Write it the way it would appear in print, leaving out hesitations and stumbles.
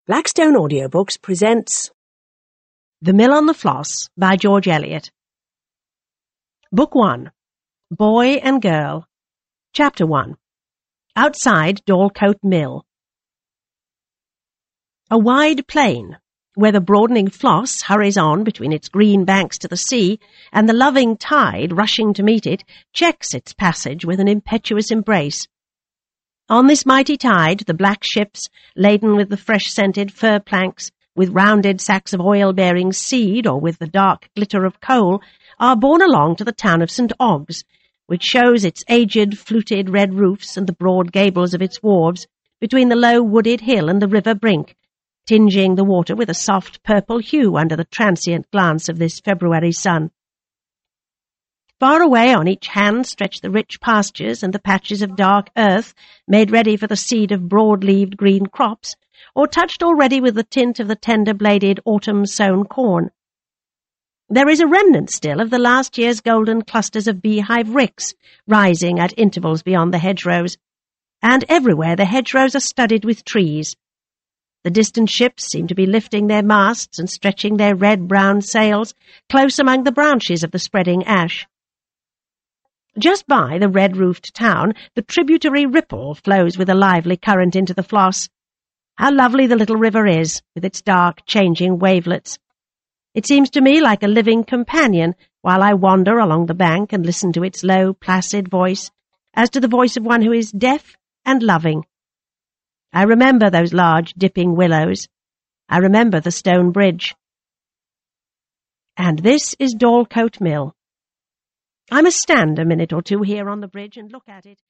Blackstone Audiobooks presents The Mill on the Floss by George Eliot. Book 1. Boy and Girl. Chapter 1. Outside Dorlcote Mill. A wide plain, where the broadening Floss hurries on between its green banks to the sea, and the loving tide, rushing to meet it, checks its passage with an impetuous embrace. On this mighty tide, the black ships, laden with the fresh-scented fir planks, with rounded sacks of oil-bearing seed, or with the dark glitter of coal, are borne along to the town of St. Ogg's, which shows its aged, fluted red roofs and the broad gables of its wharves between the low wooded hill and the river brink, tinging the water with a soft purple hue under the transient glance of this February sun. Far away on each hand stretch the rich pastures and the patches of dark earth made ready for the seed of broad-leaved green crops, or touched already with the tint of the tender-bladed autumn-sown corn. There is a remnant still of the last year's golden clusters of beehive ricks rising at intervals beyond the hedgerows, and everywhere the hedgerows are studded with trees. The distant ships seem to be lifting their masts and stretching their red-brown sails close among the branches of the spreading ash. Just by the red-roofed town, the tributary Ripple flows with a lively current into the Floss. How lovely the little river is, with its dark, changing wavelets. It seems to me like a living companion while I wander along the bank and listen to its low, placid voice, as to the voice of one who is deaf and loving. I remember those large, dipping willows. I remember the stone bridge. And this is Dorlcote Mill. I must stand a minute or two here on the bridge and look at it.